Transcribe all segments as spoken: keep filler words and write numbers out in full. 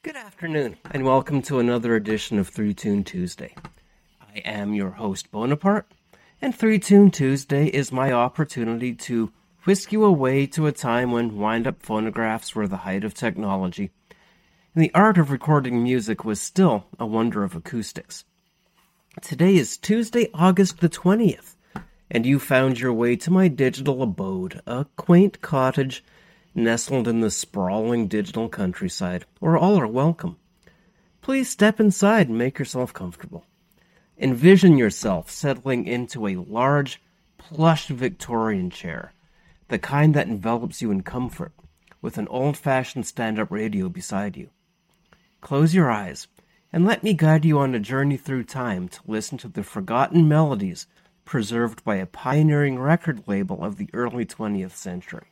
Good afternoon, and welcome to another edition of Three Tune Tuesday. I am your host, Bonaparte, and Three Tune Tuesday is my opportunity to whisk you away to a time when wind-up phonographs were the height of technology, and the art of recording music was still a wonder of acoustics. Today is Tuesday, August the twentieth, and you found your way to my digital abode, a quaint cottage nestled in the sprawling digital countryside, where all are welcome. Please step inside and make yourself comfortable. Envision yourself settling into a large, plush Victorian chair, the kind that envelops you in comfort, with an old-fashioned stand-up radio beside you. Close your eyes, and let me guide you on a journey through time to listen to the forgotten melodies preserved by a pioneering record label of the early twentieth century.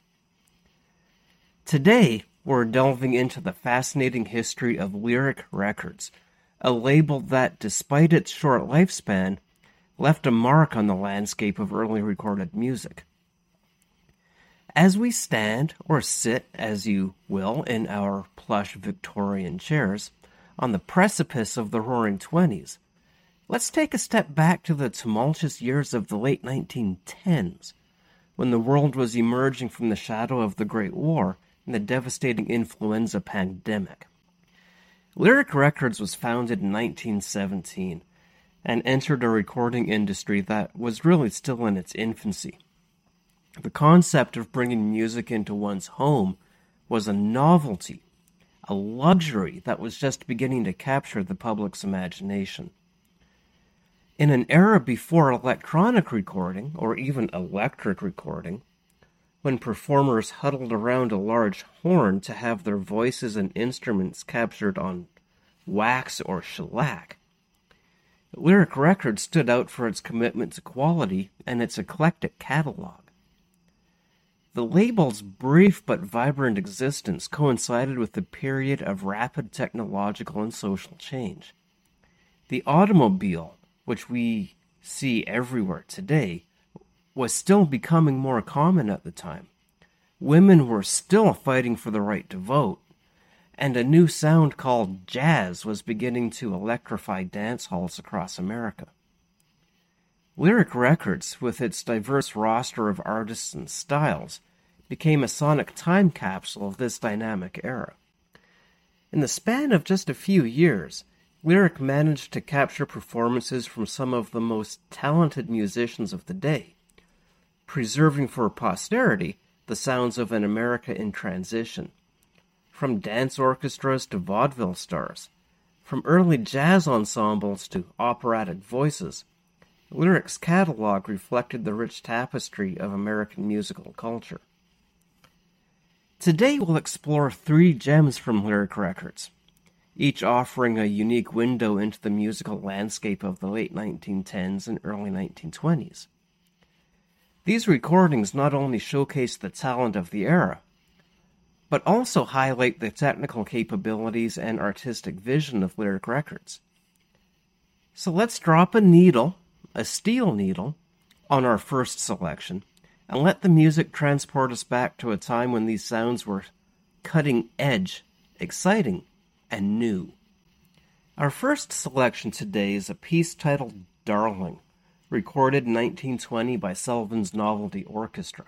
Today, we're delving into the fascinating history of Lyric Records, a label that, despite its short lifespan, left a mark on the landscape of early recorded music. As we stand, or sit, as you will, in our plush Victorian chairs, on the precipice of the Roaring Twenties, let's take a step back to the tumultuous years of the late nineteen tens, when the world was emerging from the shadow of the Great War and the devastating influenza pandemic. Lyric Records was founded in nineteen seventeen and entered a recording industry that was really still in its infancy. The concept of bringing music into one's home was a novelty, a luxury that was just beginning to capture the public's imagination. In an era before electronic recording, or even electric recording, when performers huddled around a large horn to have their voices and instruments captured on wax or shellac, Lyric Records stood out for its commitment to quality and its eclectic catalog. The label's brief but vibrant existence coincided with a period of rapid technological and social change. The automobile, which we see everywhere today, was still becoming more common at the time. Women were still fighting for the right to vote, and a new sound called jazz was beginning to electrify dance halls across America. Lyric Records, with its diverse roster of artists and styles, became a sonic time capsule of this dynamic era. In the span of just a few years, Lyric managed to capture performances from some of the most talented musicians of the day, preserving for posterity the sounds of an America in transition. From dance orchestras to vaudeville stars, from early jazz ensembles to operatic voices, Lyric's catalog reflected the rich tapestry of American musical culture. Today we'll explore three gems from Lyric Records, each offering a unique window into the musical landscape of the late nineteen tens and early nineteen twenties. These recordings not only showcase the talent of the era, but also highlight the technical capabilities and artistic vision of Lyric Records. So let's drop a needle, a steel needle, on our first selection, and let the music transport us back to a time when these sounds were cutting edge, exciting, and new. Our first selection today is a piece titled Darling, recorded in nineteen twenty by Sullivan's Novelty Orchestra.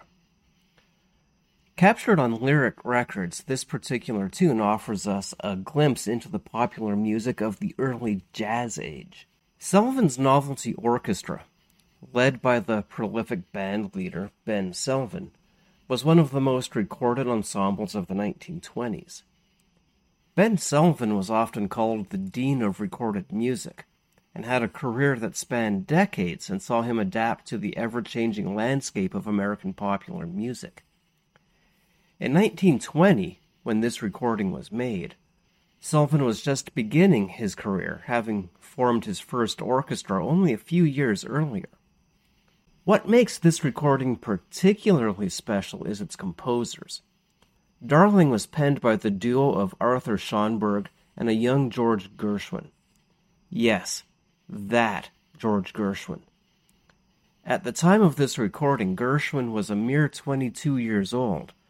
Captured on Lyric Records, this particular tune offers us a glimpse into the popular music of the early jazz age. Sullivan's Novelty Orchestra, led by the prolific band leader Ben Selvin, was one of the most recorded ensembles of the nineteen twenties. Ben Selvin was often called the Dean of Recorded Music, and had a career that spanned decades and saw him adapt to the ever-changing landscape of American popular music. In nineteen twenty, when this recording was made, Selvin was just beginning his career, having formed his first orchestra only a few years earlier. What makes this recording particularly special is its composers. Darling was penned by the duo of Arthur Schoenberg and a young George Gershwin. Yes, that George Gershwin. At the time of this recording, Gershwin was a mere twenty-two years old,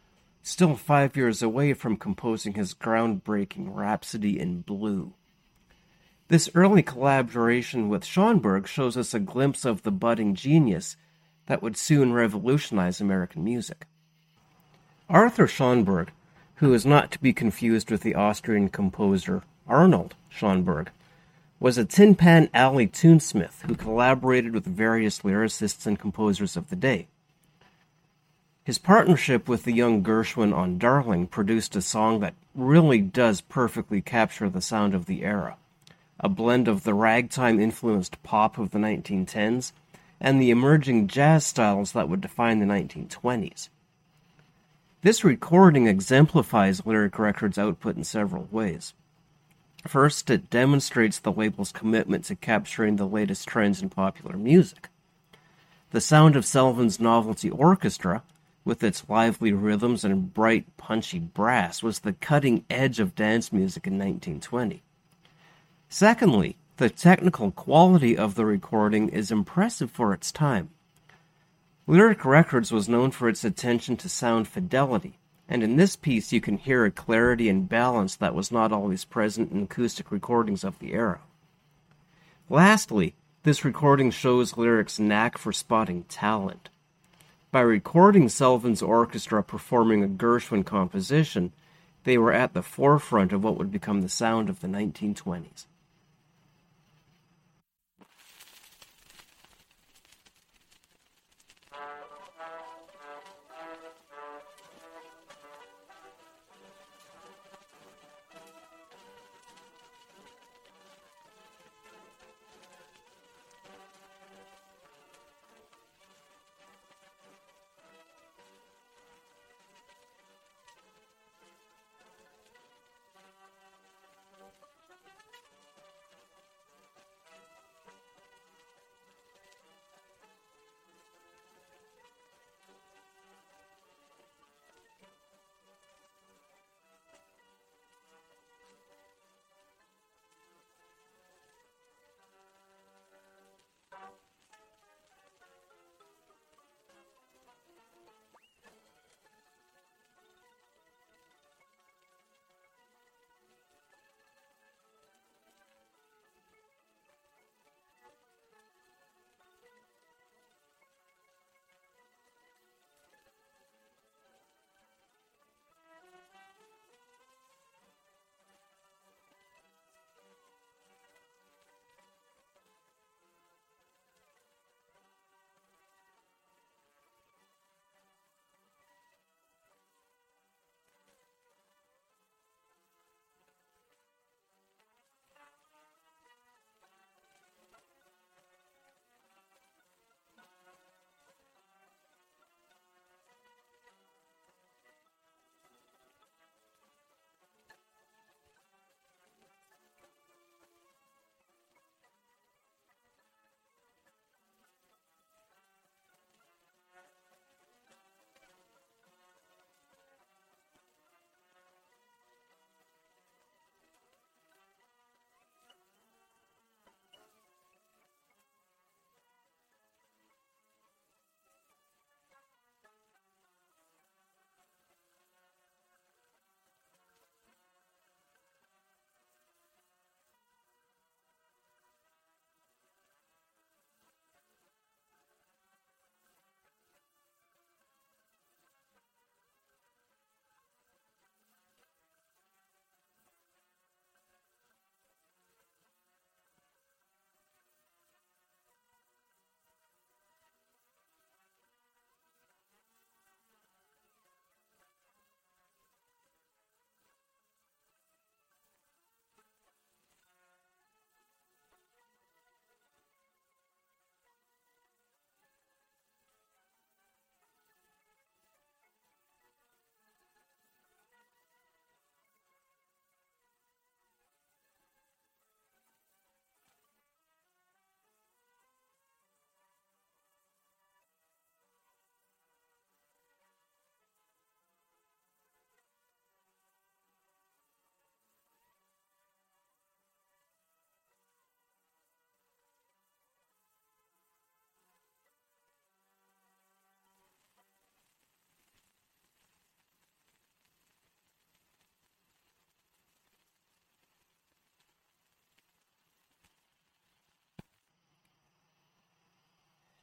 still five years away from composing his groundbreaking Rhapsody in Blue. This early collaboration with Schoenberg shows us a glimpse of the budding genius that would soon revolutionize American music. Arthur Schoenberg, who is not to be confused with the Austrian composer Arnold Schoenberg, was a Tin Pan Alley tunesmith who collaborated with various lyricists and composers of the day. His partnership with the young Gershwin on Darling produced a song that really does perfectly capture the sound of the era, a blend of the ragtime-influenced pop of the nineteen tens and the emerging jazz styles that would define the nineteen twenties. This recording exemplifies Lyric Records' output in several ways. First, it demonstrates the label's commitment to capturing the latest trends in popular music. The sound of Selvon's Novelty Orchestra, with its lively rhythms and bright, punchy brass, was the cutting edge of dance music in nineteen twenty. Secondly, the technical quality of the recording is impressive for its time. Lyric Records was known for its attention to sound fidelity, and in this piece you can hear a clarity and balance that was not always present in acoustic recordings of the era. Lastly, this recording shows Lyric's knack for spotting talent. By recording Selvon's orchestra performing a Gershwin composition, they were at the forefront of what would become the sound of the nineteen twenties.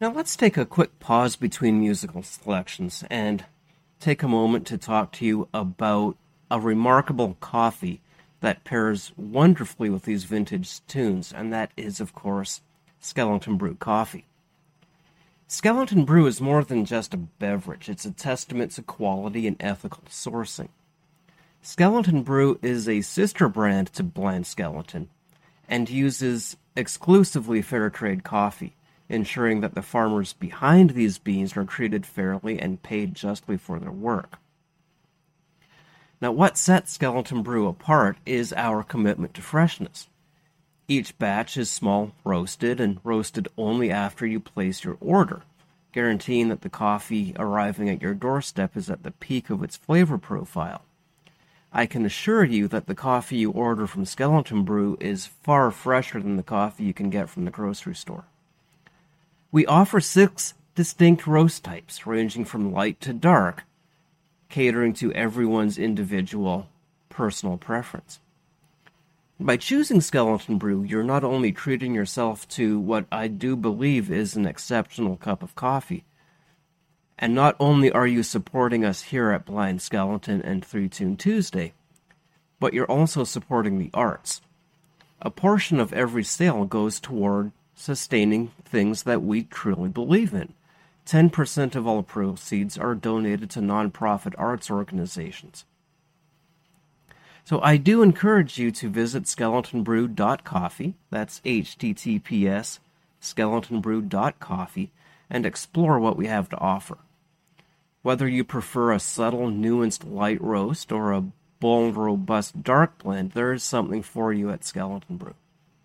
Now let's take a quick pause between musical selections and take a moment to talk to you about a remarkable coffee that pairs wonderfully with these vintage tunes, and that is, of course, Skeleton Brew coffee. Skeleton Brew is more than just a beverage. It's a testament to quality and ethical sourcing. Skeleton Brew is a sister brand to Blind Skeleton and uses exclusively fair trade coffee, ensuring that the farmers behind these beans are treated fairly and paid justly for their work. Now, what sets Skeleton Brew apart is our commitment to freshness. Each batch is small roasted and roasted only after you place your order, guaranteeing that the coffee arriving at your doorstep is at the peak of its flavor profile. I can assure you that the coffee you order from Skeleton Brew is far fresher than the coffee you can get from the grocery store. We offer six distinct roast types, ranging from light to dark, catering to everyone's individual personal preference. By choosing Skeleton Brew, you're not only treating yourself to what I do believe is an exceptional cup of coffee, and not only are you supporting us here at Blind Skeleton and Three Tune Tuesday, but you're also supporting the arts. A portion of every sale goes toward sustaining things that we truly believe in. ten percent of all proceeds are donated to nonprofit arts organizations. So I do encourage you to visit skeleton brew dot coffee, that's H T T P S, skeleton brew dot coffee, and explore what we have to offer. Whether you prefer a subtle, nuanced light roast or a bold, robust dark blend, there is something for you at Skeleton Brew.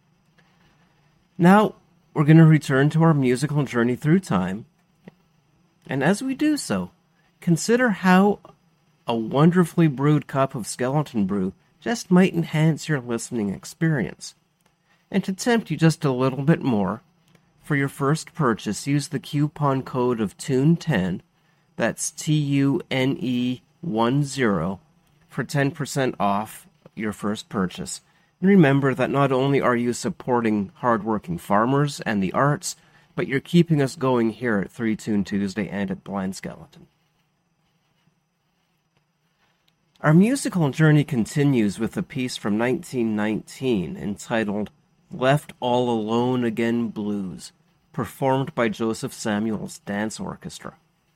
Now, we're going to return to our musical journey through time, and as we do so, consider how a wonderfully brewed cup of Skeleton Brew just might enhance your listening experience. And to tempt you just a little bit more, for your first purchase, use the coupon code of tune ten, that's T U N E ten, for ten percent off your first purchase. And remember that not only are you supporting hardworking farmers and the arts, but you're keeping us going here at Three Tune Tuesday and at Blind Skeleton. Our musical journey continues with a piece from nineteen nineteen entitled Left All Alone Again Blues, performed by Joseph Samuel's Dance Orchestra.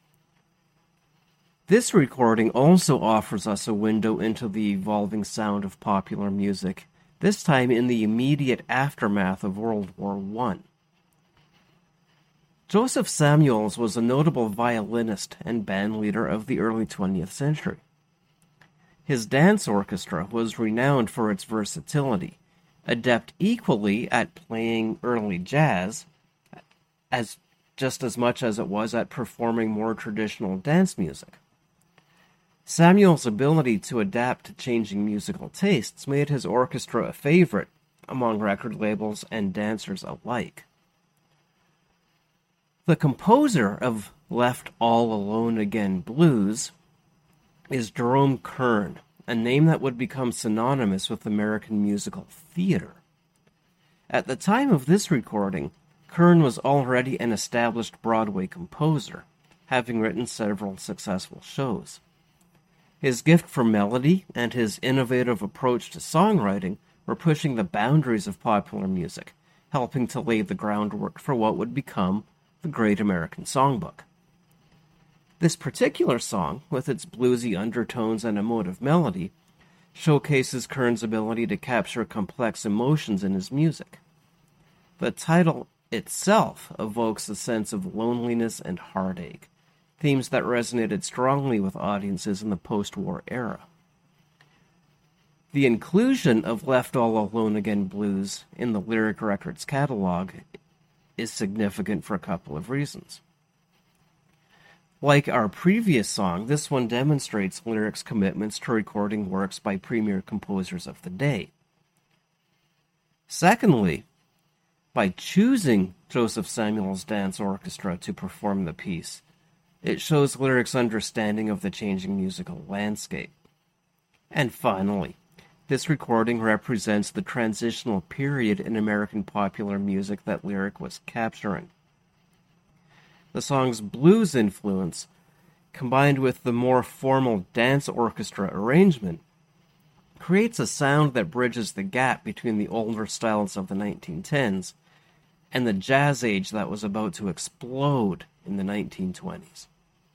This recording also offers us a window into the evolving sound of popular music, this time in the immediate aftermath of World War One. Joseph Samuels was a notable violinist and bandleader of the early twentieth century. His dance orchestra was renowned for its versatility, adept equally at playing early jazz, as just as much as it was at performing more traditional dance music. Samuel's ability to adapt to changing musical tastes made his orchestra a favorite among record labels and dancers alike. The composer of Left All Alone Again Blues is Jerome Kern, a name that would become synonymous with American musical theater. At the time of this recording, Kern was already an established Broadway composer, having written several successful shows. His gift for melody and his innovative approach to songwriting were pushing the boundaries of popular music, helping to lay the groundwork for what would become the Great American Songbook. This particular song, with its bluesy undertones and emotive melody, showcases Kern's ability to capture complex emotions in his music. The title itself evokes a sense of loneliness and heartache, themes that resonated strongly with audiences in the post-war era. The inclusion of Left All Alone Again Blues in the Lyric Records catalog is significant for a couple of reasons. Like our previous song, this one demonstrates Lyric's commitments to recording works by premier composers of the day. Secondly, by choosing Joseph Samuel's Dance Orchestra to perform the piece, it shows Lyric's understanding of the changing musical landscape. And finally, this recording represents the transitional period in American popular music that Lyric was capturing. The song's blues influence, combined with the more formal dance orchestra arrangement, creates a sound that bridges the gap between the older styles of the nineteen tens and the jazz age that was about to explode in the nineteen twenties.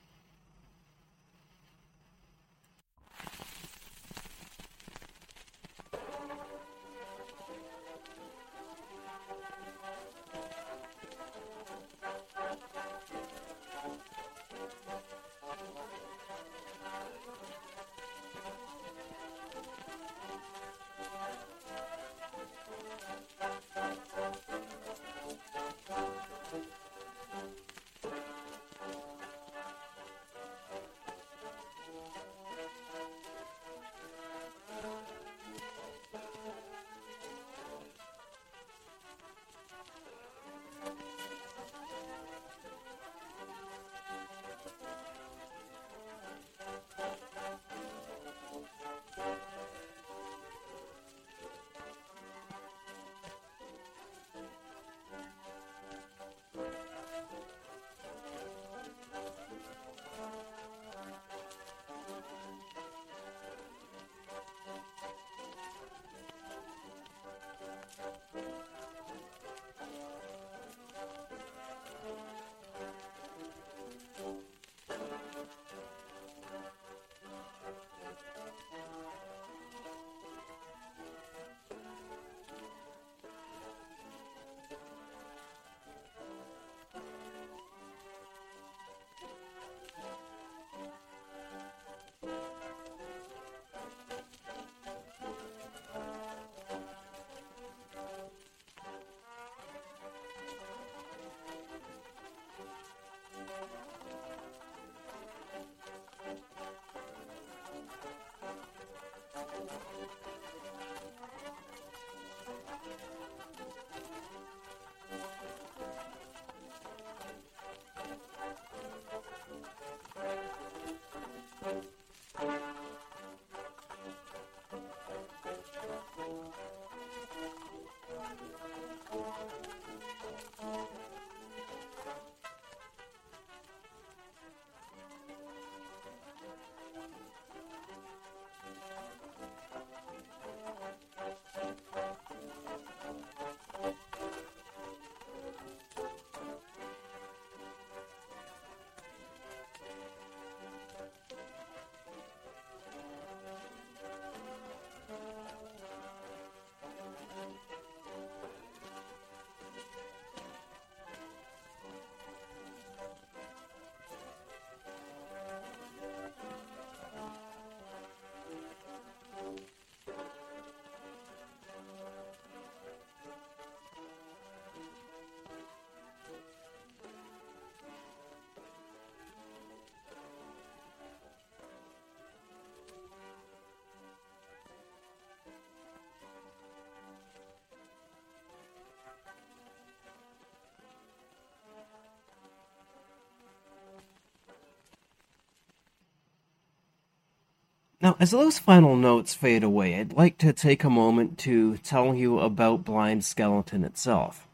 Now, as those final notes fade away, I'd like to take a moment to tell you about Blind Skeleton itself.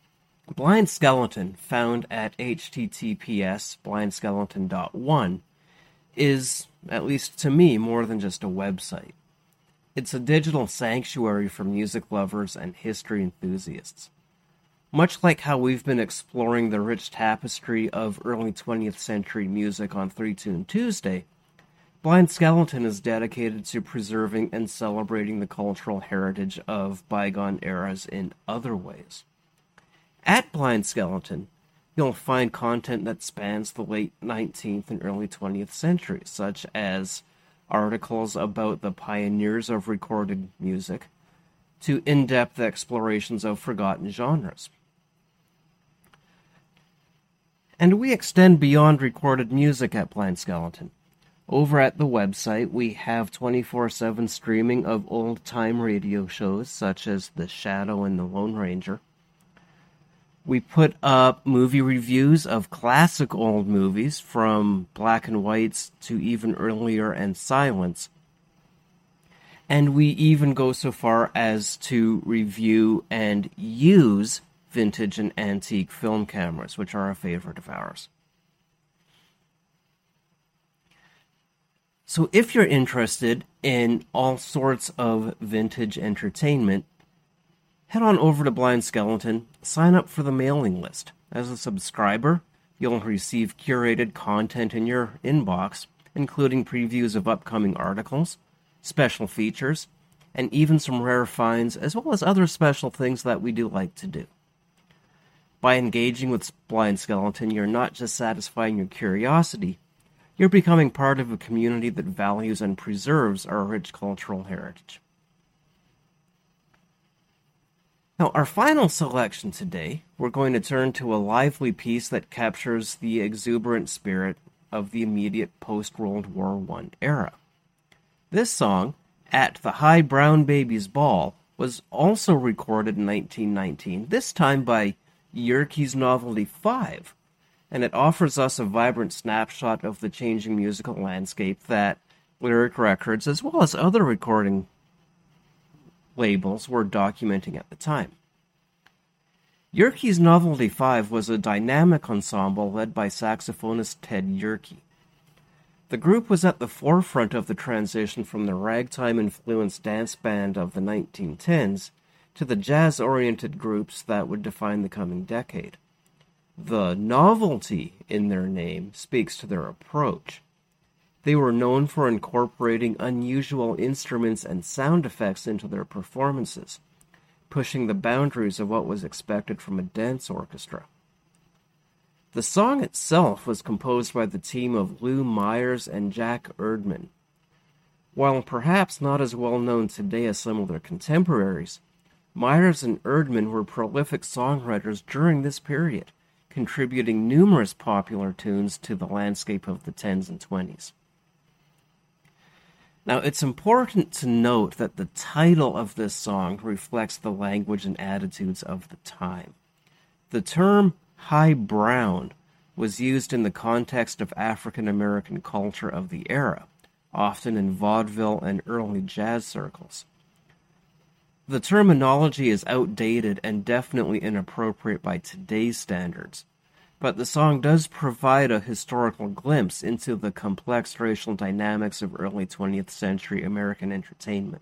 Blind Skeleton, found at h t t p s blind skeleton dot one, is, at least to me, more than just a website. It's a digital sanctuary for music lovers and history enthusiasts. Much like how we've been exploring the rich tapestry of early twentieth century music on Three Tune Tuesday, Blind Skeleton is dedicated to preserving and celebrating the cultural heritage of bygone eras in other ways. At Blind Skeleton, you'll find content that spans the late nineteenth and early twentieth centuries, such as articles about the pioneers of recorded music, to in-depth explorations of forgotten genres. And we extend beyond recorded music at Blind Skeleton. Over at the website, we have twenty-four seven streaming of old-time radio shows, such as The Shadow and The Lone Ranger. We put up movie reviews of classic old movies, from black and whites to even earlier and silents. And we even go so far as to review and use vintage and antique film cameras, which are a favorite of ours. So if you're interested in all sorts of vintage entertainment, head on over to Blind Skeleton, sign up for the mailing list. As a subscriber, you'll receive curated content in your inbox, including previews of upcoming articles, special features, and even some rare finds, as well as other special things that we do like to do. By engaging with Blind Skeleton, you're not just satisfying your curiosity, you're becoming part of a community that values and preserves our rich cultural heritage. Now, our final selection today, we're going to turn to a lively piece that captures the exuberant spirit of the immediate post-World War One era. This song, At the High Brown Baby's Ball, was also recorded in nineteen nineteen, this time by Yerkes Novelty five, and it offers us a vibrant snapshot of the changing musical landscape that Lyric Records, as well as other recording labels, were documenting at the time. Yerkes Novelty five was a dynamic ensemble led by saxophonist Ted Yerke. The group was at the forefront of the transition from the ragtime-influenced dance band of the nineteen tens to the jazz-oriented groups that would define the coming decade. The novelty in their name speaks to their approach. They were known for incorporating unusual instruments and sound effects into their performances, pushing the boundaries of what was expected from a dance orchestra. The song itself was composed by the team of Lou Myers and Jack Erdman. While perhaps not as well known today as some of their contemporaries, Myers and Erdman were prolific songwriters during this period, contributing numerous popular tunes to the landscape of the tens and twenties. Now, it's important to note that the title of this song reflects the language and attitudes of the time. The term high brown was used in the context of African American culture of the era, often in vaudeville and early jazz circles. The terminology is outdated and definitely inappropriate by today's standards, but the song does provide a historical glimpse into the complex racial dynamics of early twentieth century American entertainment.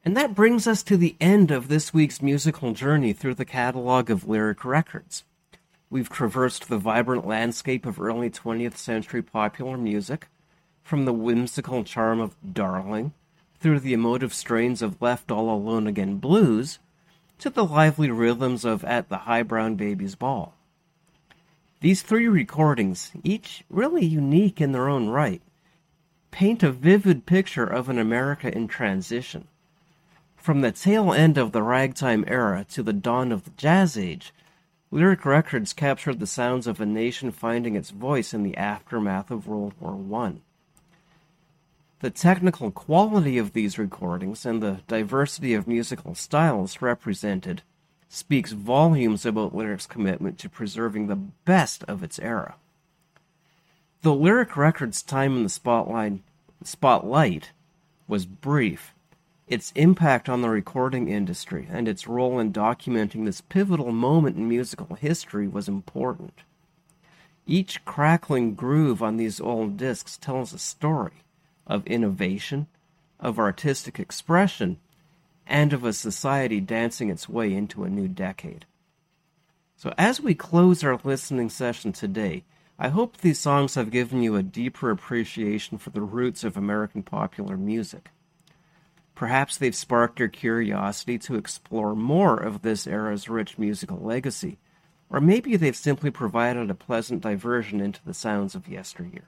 And that brings us to the end of this week's musical journey through the catalog of Lyric Records. We've traversed the vibrant landscape of early twentieth century popular music, from the whimsical charm of Darling, through the emotive strains of Left All Alone Again blues, to the lively rhythms of At the High Brown Baby's Ball. These three recordings, each really unique in their own right, paint a vivid picture of an America in transition. From the tail end of the ragtime era to the dawn of the jazz age, Lyric Records captured the sounds of a nation finding its voice in the aftermath of World War One. The technical quality of these recordings and the diversity of musical styles represented speaks volumes about Lyric's commitment to preserving the best of its era. The Lyric Records' time in the spotlight, spotlight was brief. Its impact on the recording industry and its role in documenting this pivotal moment in musical history was important. Each crackling groove on these old discs tells a story of innovation, of artistic expression, and of a society dancing its way into a new decade. So as we close our listening session today, I hope these songs have given you a deeper appreciation for the roots of American popular music. Perhaps they've sparked your curiosity to explore more of this era's rich musical legacy, or maybe they've simply provided a pleasant diversion into the sounds of yesteryear.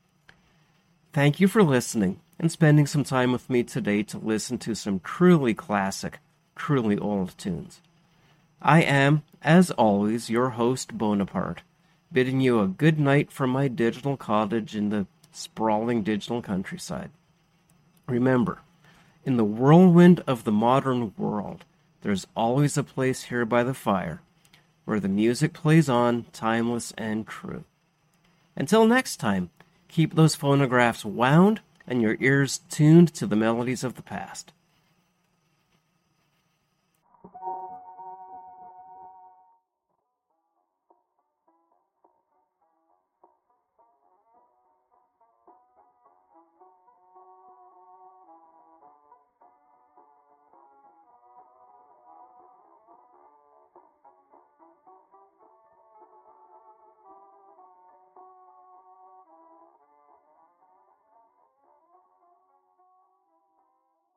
Thank you for listening and spending some time with me today to listen to some truly classic, truly old tunes. I am, as always, your host, Bonaparte, bidding you a good night from my digital cottage in the sprawling digital countryside. Remember, in the whirlwind of the modern world, there's always a place here by the fire, where the music plays on, timeless and true. Until next time, keep those phonographs wound and your ears tuned to the melodies of the past.